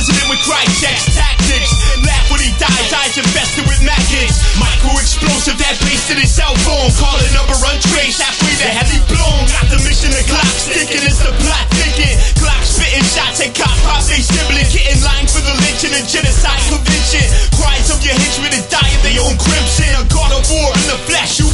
president with cry checks, tactics. Laugh when he dies infested with maggots. Micro-explosive that pasted his cell phone. Call a number untraced, halfway the heavy blown. Got the mission, the clock sticking, it's the plot thicken. Clock spitting shots and cop pop, they sibling. Getting lined for the lynching and genocide convention. Cries of your henchmen and die of their own crimson. A god of war in the flesh, you